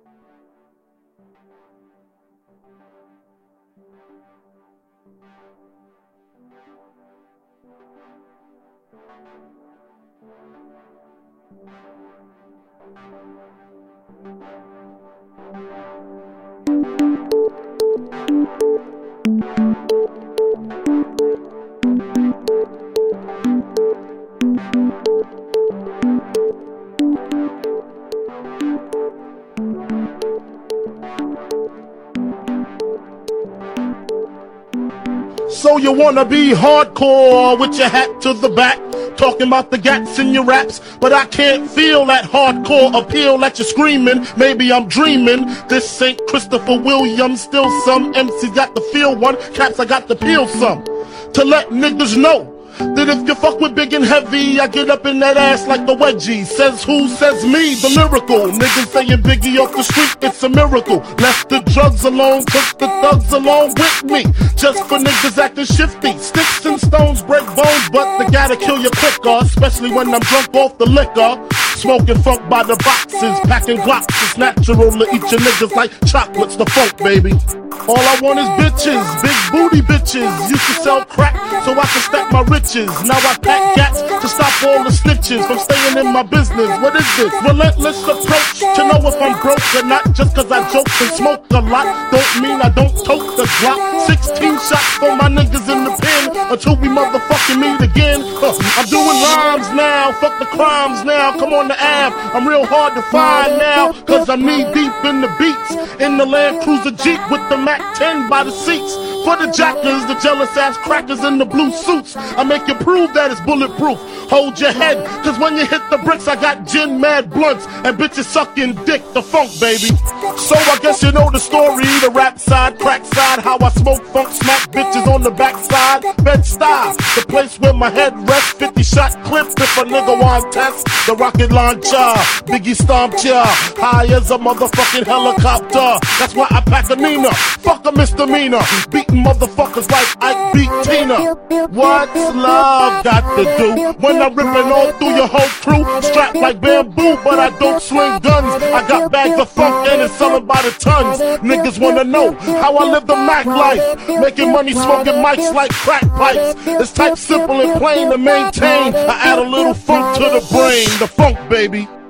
So you wanna be hardcore with your hat to the back, talking about the gats in your raps, but I can't feel that hardcore appeal that you're screaming. Maybe I'm dreaming. This ain't Christopher Williams, still some MC got to feel one. Caps, I got to peel some to let niggas know that if you fuck with big and heavy, I get up in that ass like the wedgie. Says who? Says me, the lyrical. Niggas saying Biggie off the street, it's a miracle. Left the drugs alone, took the thugs along with me. Just for niggas acting shifty. Sticks and stones break bones, but they gotta kill you quicker, especially when I'm drunk off the liquor. Smoking funk by the boxes, packing glocks. It's natural to eat your niggas like chocolates, the funk, baby. All I want is bitches, big booty bitches. Used to sell crack so I can stack my riches. Now I pack gats to stop all the snitches from staying in my business. What is this? Relentless approach to know if I'm broke or not. Just cause I joke and smoke a lot don't mean I don't tote the Glock. 16 shots for my niggas in the pen until we motherfucking meet again. I'm doing rhymes now, fuck the crimes now. Come on the Ave, I'm real hard to find now, cause I'm knee deep in the beats. In the Land Cruiser Jeep with the Mac 10 by the seats. For the jackers, the jealous ass crackers in the blue suits, I make you prove that it's bulletproof. Hold your head, cause when you hit the bricks, I got gin mad blunts and bitches sucking dick, the funk, baby. So I guess you know the story, the rap side, crack side, how I smoke funk, smack bitches on the backside. Bed-Stuy, the place where my head rests, 50 shot clip if a nigga want test. The rocket launcher, Biggie stomped ya, high as a motherfucking helicopter. That's why I pack a Nina, fuck a misdemeanor, beating motherfuckers like Ike beat Tina. What's love got to do when I'm ripping all through your whole crew? Strapped like bamboo, but I don't swing guns. I got bags of funk and it's selling by the tons. Niggas wanna know how I live the Mac life, making money smoking mics like crack pipes. It's type simple and plain to maintain. I add a little funk to the brain, the funk, baby.